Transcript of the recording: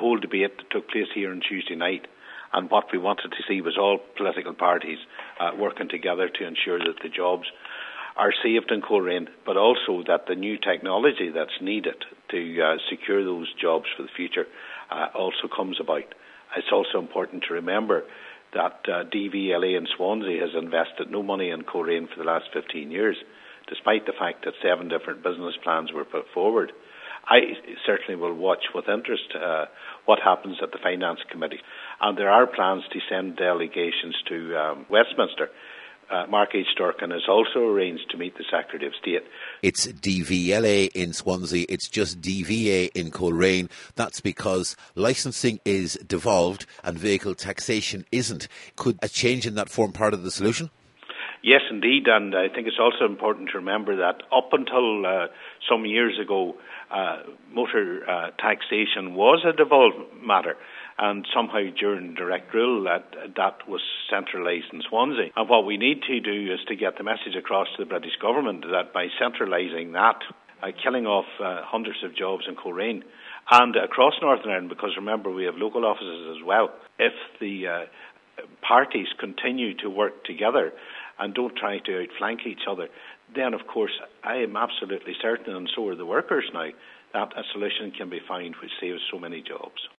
whole debate that took place here on Tuesday night, and what we wanted to see was all political parties working together to ensure that the jobs are saved in Coleraine, but also that the new technology that's needed to secure those jobs for the future also comes about. It's also important to remember that DVLA in Swansea has invested no money in Coleraine for the last 15 years, despite the fact that 7 different business plans were put forward. I certainly will watch with interest what happens at the Finance Committee. And there are plans to send delegations to Westminster. Mark H. Durkan has also arranged to meet the Secretary of State. It's DVLA in Swansea, it's just DVA in Coleraine. That's because licensing is devolved and vehicle taxation isn't. Could a change in that form part of the solution? Yes, indeed, and I think it's also important to remember that up until some years ago, motor taxation was a devolved matter, and somehow during direct rule that was centralised in Swansea. And what we need to do is to get the message across to the British government that by centralising that, killing off hundreds of jobs in Coleraine and across Northern Ireland, because remember we have local offices as well, if the parties continue to work together and don't try to outflank each other, then of course I am absolutely certain, and so are the workers now, that a solution can be found which saves so many jobs.